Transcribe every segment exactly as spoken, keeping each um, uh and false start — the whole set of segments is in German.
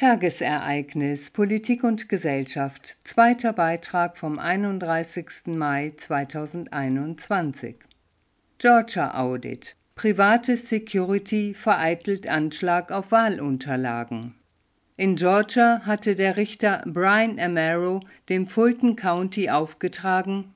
Tagesereignis Politik und Gesellschaft, zweiter Beitrag vom einunddreißigsten Mai zweitausendeinundzwanzig. Georgia Audit: Private Security vereitelt Anschlag auf Wahlunterlagen. In Georgia hatte der Richter Brian Amero dem Fulton County aufgetragen,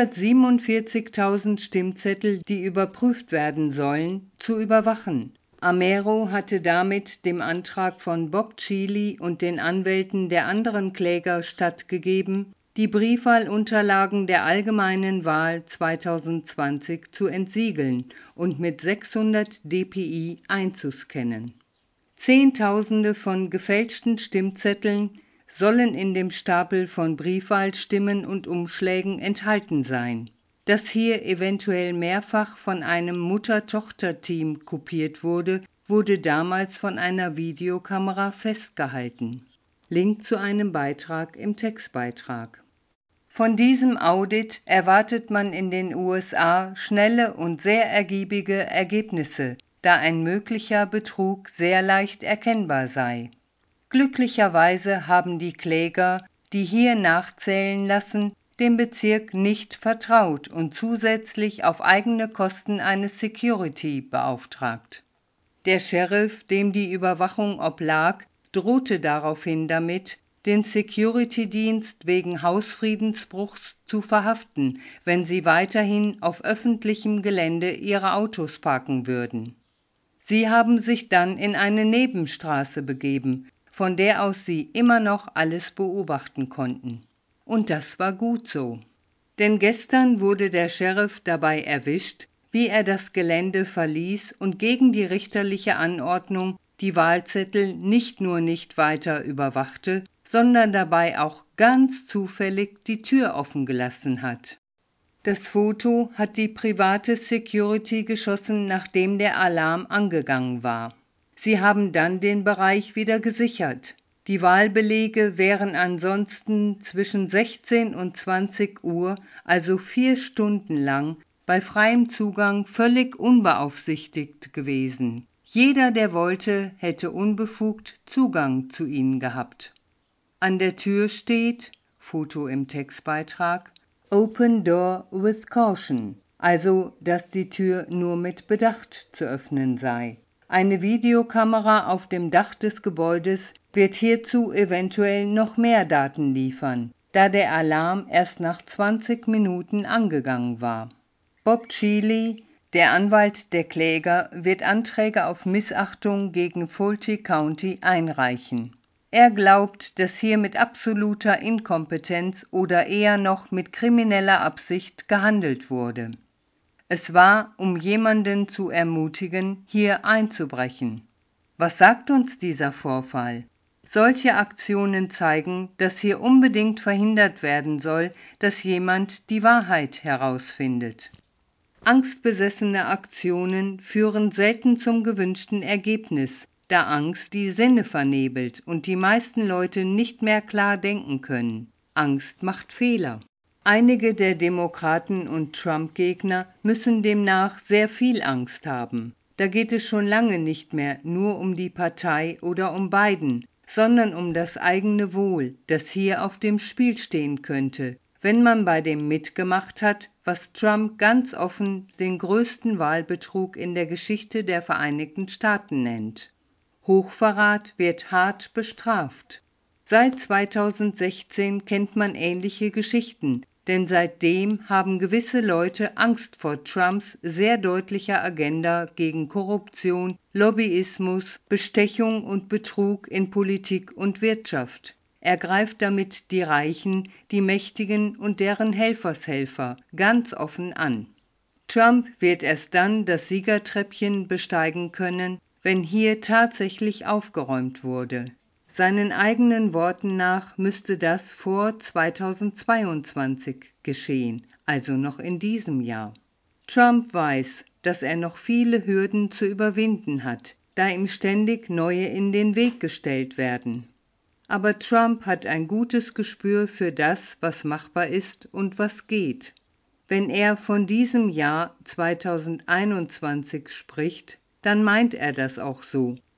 hundertsiebenundvierzigtausend Stimmzettel, die überprüft werden sollen, zu überwachen. Amero hatte damit dem Antrag von Bob Cheeley und den Anwälten der anderen Kläger stattgegeben, die Briefwahlunterlagen der allgemeinen Wahl zweitausendzwanzig zu entsiegeln und mit sechshundert dpi einzuscannen. Zehntausende von gefälschten Stimmzetteln sollen in dem Stapel von Briefwahlstimmen und Umschlägen enthalten sein. Dass hier eventuell mehrfach von einem Mutter-Tochter-Team kopiert wurde, wurde damals von einer Videokamera festgehalten. Link zu einem Beitrag im Textbeitrag. Von diesem Audit erwartet man in den U S A schnelle und sehr ergiebige Ergebnisse, da ein möglicher Betrug sehr leicht erkennbar sei. Glücklicherweise haben die Kläger, die hier nachzählen lassen, dem Bezirk nicht vertraut und zusätzlich auf eigene Kosten eine Security beauftragt. Der Sheriff, dem die Überwachung oblag, drohte daraufhin damit, den Security-Dienst wegen Hausfriedensbruchs zu verhaften, wenn sie weiterhin auf öffentlichem Gelände ihre Autos parken würden. Sie haben sich dann in eine Nebenstraße begeben, von der aus sie immer noch alles beobachten konnten. Und das war gut so. Denn gestern wurde der Sheriff dabei erwischt, wie er das Gelände verließ und gegen die richterliche Anordnung die Wahlzettel nicht nur nicht weiter überwachte, sondern dabei auch ganz zufällig die Tür offen gelassen hat. Das Foto hat die private Security geschossen, nachdem der Alarm angegangen war. Sie haben dann den Bereich wieder gesichert. Die Wahlbelege wären ansonsten zwischen sechzehn und zwanzig Uhr, also vier Stunden lang, bei freiem Zugang völlig unbeaufsichtigt gewesen. Jeder, der wollte, hätte unbefugt Zugang zu ihnen gehabt. An der Tür steht, Foto im Textbeitrag, Open Door with Caution, also dass die Tür nur mit Bedacht zu öffnen sei. Eine Videokamera auf dem Dach des Gebäudes wird hierzu eventuell noch mehr Daten liefern, da der Alarm erst nach zwanzig Minuten angegangen war. Bob Cheeley, der Anwalt der Kläger, wird Anträge auf Missachtung gegen Fulton County einreichen. Er glaubt, dass hier mit absoluter Inkompetenz oder eher noch mit krimineller Absicht gehandelt wurde. Es war, um jemanden zu ermutigen, hier einzubrechen. Was sagt uns dieser Vorfall? Solche Aktionen zeigen, dass hier unbedingt verhindert werden soll, dass jemand die Wahrheit herausfindet. Angstbesessene Aktionen führen selten zum gewünschten Ergebnis, da Angst die Sinne vernebelt und die meisten Leute nicht mehr klar denken können. Angst macht Fehler. Einige der Demokraten und Trump-Gegner müssen demnach sehr viel Angst haben. Da geht es schon lange nicht mehr nur um die Partei oder um Biden, sondern um das eigene Wohl, das hier auf dem Spiel stehen könnte, wenn man bei dem mitgemacht hat, was Trump ganz offen den größten Wahlbetrug in der Geschichte der Vereinigten Staaten nennt. Hochverrat wird hart bestraft. Seit zweitausendsechzehn kennt man ähnliche Geschichten, denn seitdem haben gewisse Leute Angst vor Trumps sehr deutlicher Agenda gegen Korruption, Lobbyismus, Bestechung und Betrug in Politik und Wirtschaft. Er greift damit die Reichen, die Mächtigen und deren Helfershelfer ganz offen an. Trump wird erst dann das Siegertreppchen besteigen können, wenn hier tatsächlich aufgeräumt wurde. Seinen eigenen Worten nach müsste das vor zweitausendzweiundzwanzig geschehen, also noch in diesem Jahr. Trump weiß, dass er noch viele Hürden zu überwinden hat, da ihm ständig neue in den Weg gestellt werden. Aber Trump hat ein gutes Gespür für das, was machbar ist und was geht. Wenn er von diesem Jahr zweitausendeinundzwanzig spricht, dann meint er das auch so.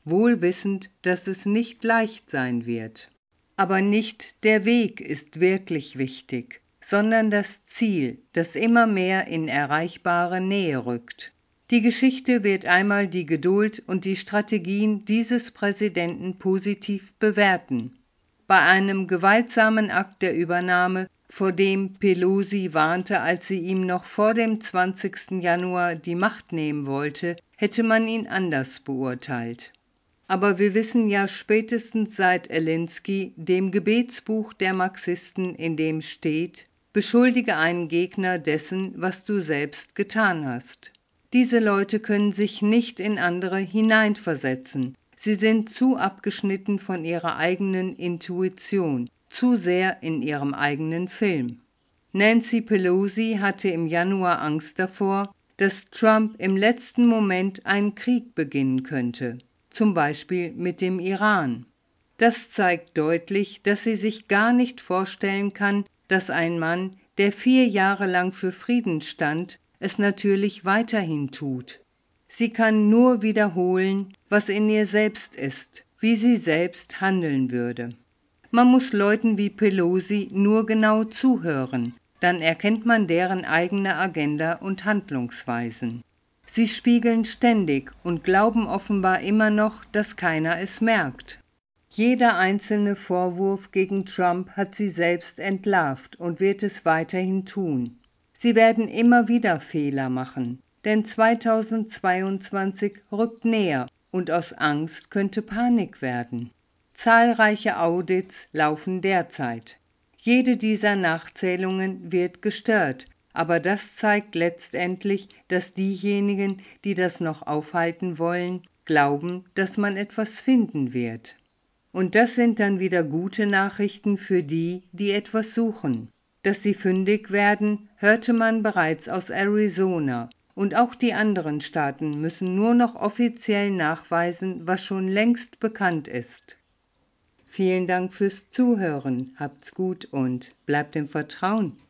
wohl wissend, dass es nicht leicht sein wird. Aber nicht der Weg ist wirklich wichtig, sondern das Ziel, das immer mehr in erreichbare Nähe rückt. Die Geschichte wird einmal die Geduld und die Strategien dieses Präsidenten positiv bewerten. Bei einem gewaltsamen Akt der Übernahme, vor dem Pelosi warnte, als sie ihm noch vor dem zwanzigsten Januar die Macht nehmen wollte, hätte man ihn anders beurteilt. Aber wir wissen ja spätestens seit Alinsky, dem Gebetsbuch der Marxisten, in dem steht: Beschuldige einen Gegner dessen, was du selbst getan hast. Diese Leute können sich nicht in andere hineinversetzen. Sie sind zu abgeschnitten von ihrer eigenen Intuition, zu sehr in ihrem eigenen Film. Nancy Pelosi hatte im Januar Angst davor, dass Trump im letzten Moment einen Krieg beginnen könnte, zum Beispiel mit dem Iran. Das zeigt deutlich, dass sie sich gar nicht vorstellen kann, dass ein Mann, der vier Jahre lang für Frieden stand, es natürlich weiterhin tut. Sie kann nur wiederholen, was in ihr selbst ist, wie sie selbst handeln würde. Man muss Leuten wie Pelosi nur genau zuhören, dann erkennt man deren eigene Agenda und Handlungsweisen. Sie spiegeln ständig und glauben offenbar immer noch, dass keiner es merkt. Jeder einzelne Vorwurf gegen Trump hat sie selbst entlarvt und wird es weiterhin tun. Sie werden immer wieder Fehler machen, denn zweitausendzweiundzwanzig rückt näher und aus Angst könnte Panik werden. Zahlreiche Audits laufen derzeit. Jede dieser Nachzählungen wird gestört, aber das zeigt letztendlich, dass diejenigen, die das noch aufhalten wollen, glauben, dass man etwas finden wird. Und das sind dann wieder gute Nachrichten für die, die etwas suchen. Dass sie fündig werden, hörte man bereits aus Arizona, und auch die anderen Staaten müssen nur noch offiziell nachweisen, was schon längst bekannt ist. Vielen Dank fürs Zuhören, habt's gut und bleibt im Vertrauen.